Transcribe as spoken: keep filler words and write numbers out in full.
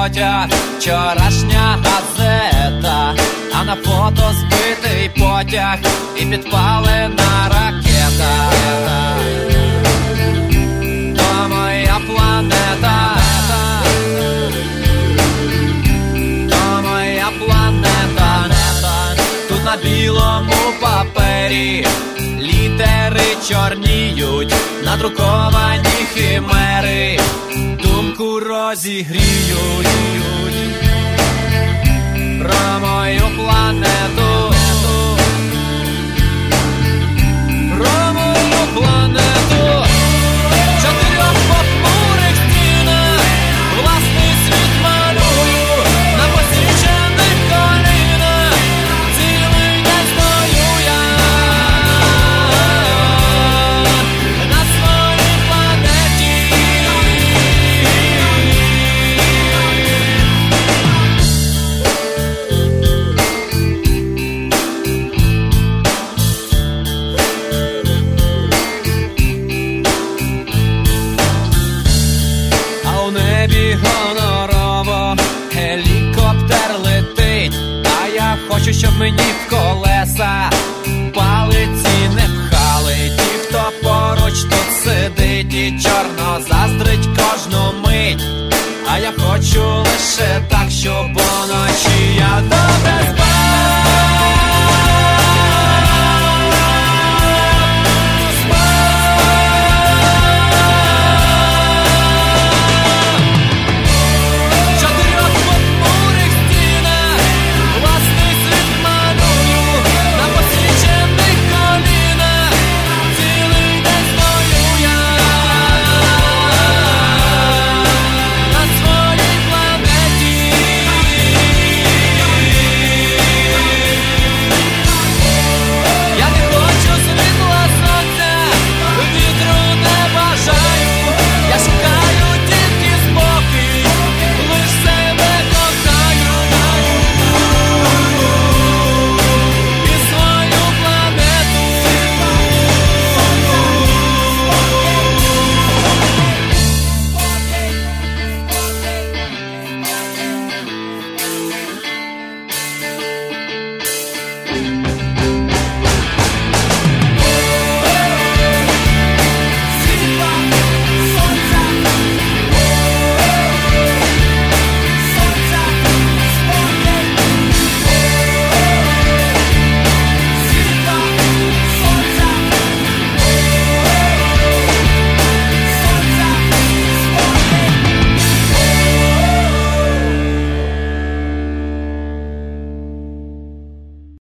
потяг, вчорашня газета, а на фото збитий потяг і підпалена ракета. То моя планета, то моя планета. Тут на білому папері літери чорніють, надруковані химери думку розігріють. Про мою планету, про мою планету. В чотирьох похмурих стінах власний світ малюю, на посічених колінах цілий день стою я на своїй планеті. А у небі гонорово гелікоптер летить, а я хочу, щоб мені в колеса палиці не пхали ті, хто поруч тут сидить і чорно заздрить кожну мить. А я хочу лише так, щоб уночі я добре спав.